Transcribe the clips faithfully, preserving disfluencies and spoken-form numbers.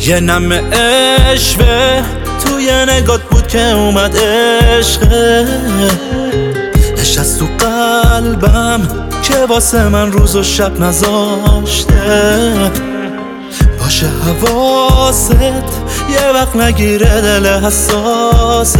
یه نم عشقه توی نگات بود که اومد عشقه، نشست تو قلبم که واسه من روز و شب نذاشته. باشه حواست یه وقت نگیره دل حساسه،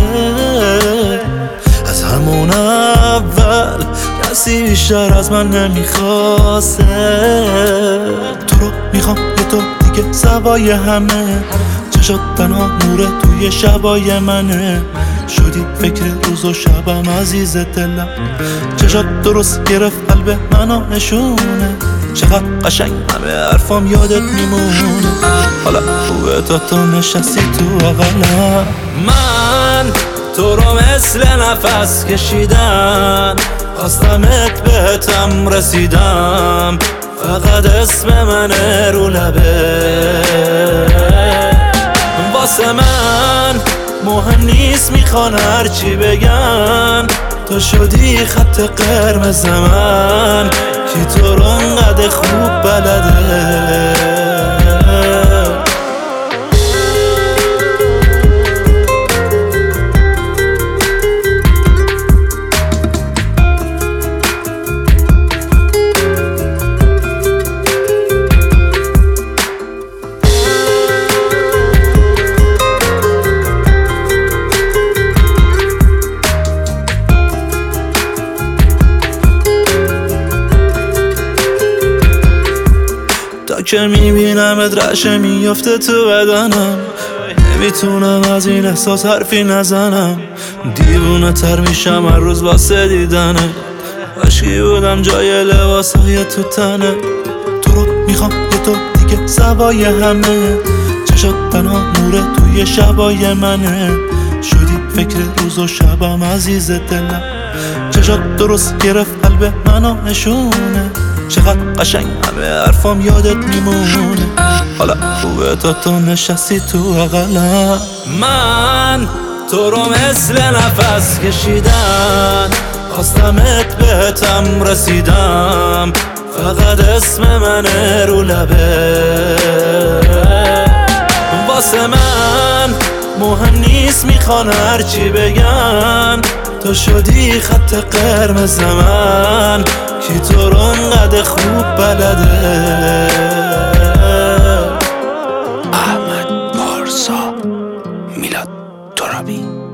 از همون اول کسی بیشتر از من نمیخواسته. تو رو میخوام یه تو دیگه سوای همه، چشات تنها نوره توی شبای منه. شدی فکر روز و شبم عزیز دلم، چشات درست گرفت قلب منو نشونه. چقدر قشنگ همه حرفام یادت میمونه، حالا خوبه تا تو نشستی تو اقلم. من تو رو مثل نفس کشیدم، خواستمت بهتم رسیدم، فقط اسم منه رو لبه. واسه من مهم نیست میخوان هرچی بگن، تو شدی خط قرمز من، کی تو رو انقدر خوب بلده. تا که میبینمت رشه میافته تو بدنم، نمیتونم از این احساس حرفی نزنم. دیوونه تر میشم هر روز واسه دیدنه، عشقی بودم جای لباسای تو تنه. تو رو میخوام یه تو دیگه سوای همه، چشات تنها نوره توی شبای منه. شدی فکر روز و شبم عزیز دلم، چشات درست گرفت قلب منو نشونه. چقدر قشنگ همه حرفام یادت میمونه، حالا خوبه تا تو نشستی تو اقلم. من تو رو مثل نفس کشیدم، خواستمت بهتم رسیدم، فقط اسم منه رو لبه. واسه من مهم نیست میخوان هرچی بگن، تو شدی خط قرمز من، کی تو رو انقدر خوب بلده. احمد پارسا، میلاد ترابی.